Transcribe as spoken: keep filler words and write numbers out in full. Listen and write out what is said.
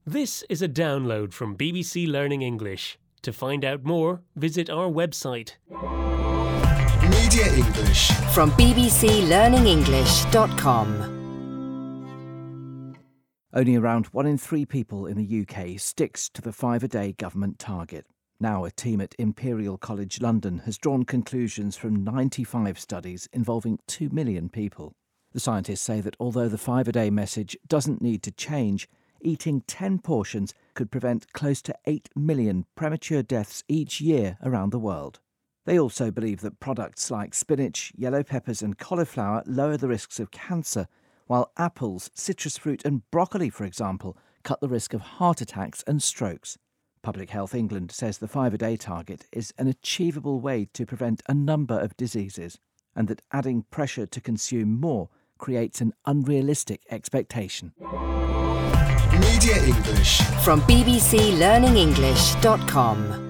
This is a download from B B C Learning English. To find out more, visit our website. Media English from b b c learning english dot com. Only around one in three people in the U K sticks to the five-a-day government target. Now a team at Imperial College London has drawn conclusions from ninety-five studies involving two million people. The scientists say that although the five-a-day message doesn't need to change, eating ten portions could prevent close to eight million premature deaths each year around the world. They also believe that products like spinach, yellow peppers and cauliflower lower the risks of cancer, while apples, citrus fruit and broccoli, for example, cut the risk of heart attacks and strokes. Public Health England says the five-a-day target is an achievable way to prevent a number of diseases, and that adding pressure to consume more creates an unrealistic expectation. Media English from b b c learning english dot com.